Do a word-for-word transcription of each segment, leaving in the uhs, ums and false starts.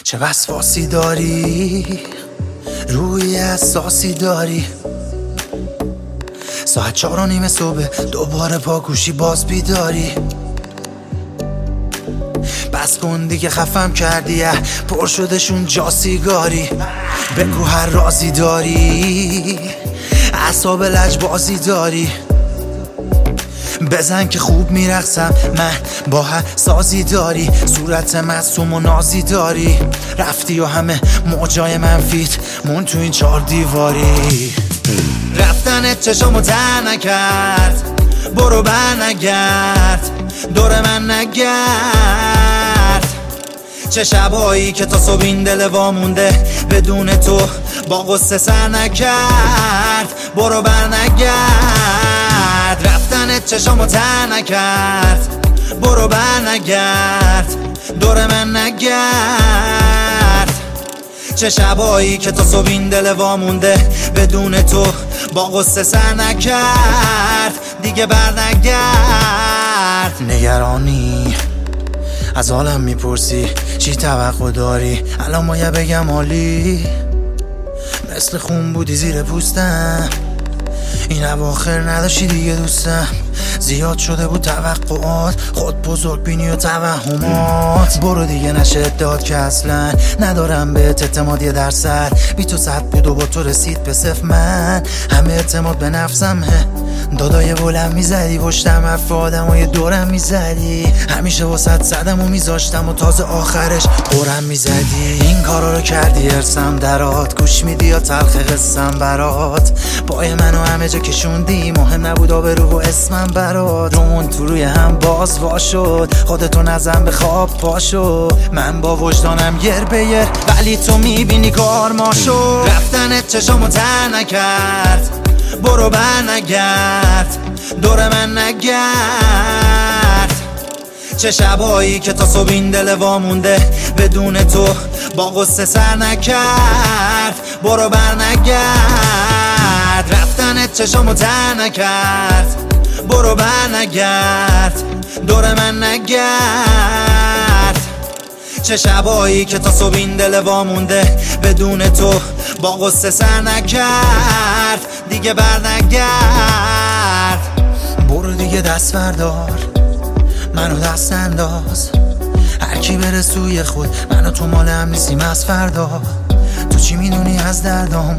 چه وسواسی داری، روی اساسی داری. ساعت چهار و نیم صبح دوباره پاکوشی باز بیداری. بس کن دیگه خفم کردی، پر شدشون جا سیگاری. بگو هر رازی داری، اعصاب لجبازی داری. بزن که خوب میرقصم من، با هر سازی داری. صورت معصوم و نازی داری. رفتی و همه موجای منفیت مون تو این چار دیواری. رفتنت چشامو تر نکرد، برو بر نگرد، دور من نگرد. چه شبایی که تا صبح این دل وامونده، بدون تو با غصه سر نکرد. برو بر نگرد، رفتنت چشامو تر نکرد، برو بر نگرد، دور من نگرد. چه شبایی که تا صبح این دل وامونده، بدون تو با غصه سر نکرد. دیگه بر نگرد. نگرانی از حالم میپرسی، چی توقع داری؟ الان باید بگم عالی، مثل خون بودی زیر پوستم. این اواخر نداشتی دیگه دوستم. زیاد شده بود توقعات، خود بزرگ بینی و توهمات. برو دیگه نشه داد که اصلا ندارم بهت اعتماد یه درصد. بی تو صد بود و با تو رسید به صفر. من همه اعتماد به نفسم هه. دادای بلند میزدی پشتم، حرف آدمای دورم میزدی. همیشه واسط صدم و میذاشتم و تازه آخرش قرم میزدی. این کارا رو کردی ارسم درات، گوش میدی یا تلخ قسم برات. پای منو همه جا کشوندی، مهم نبود آبرو و اسمم برات. رومون تو روی هم باز وا شد، خودتو نزن به خواب پاشو. من با وجدانم یر به یر، ولی تو میبینی کار ما شد. رفتنت چشامو تر نکرد، برو بر نگرد، دور من نگرد. چه شبایی که تا صبح این دل وامونده، بدون تو با غصه سر نکرد. برو بر نگرد، رفتنت چشامو تر نکرد، برو بر نگرد، دور من نگرد. چه شبایی که تا صبح این دل وامونده، بدون تو با غصه سر نکرد. دیگه بر نگرد. برو دیگه دست بردار، منو دست انداز. هر کی بره سوی خود، منو تو مال هم نیستیم از فردا. تو چی میدونی از دردام،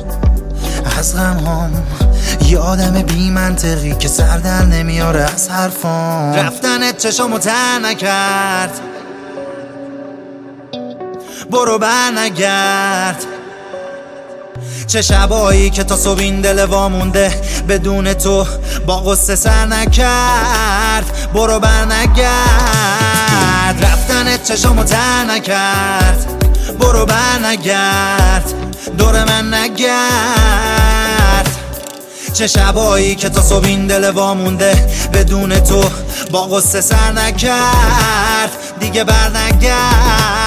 از غمهام؟ یه آدم بی منطقی که سر در نمیاره از حرفام. رفتنت چشامو تر نکرد، برو بر نگرد. چه شبایی که تا صبح این دل وامونده، بدون تو با غصه سر نکرد. برو بر نگرد، رفتنت چشامو تر نکرد، برو بر نگرد، دور من نگرد. چه شبایی که تا صبح این دل وامونده، بدون تو با غصه سر نکرد. دیگه بر نگرد.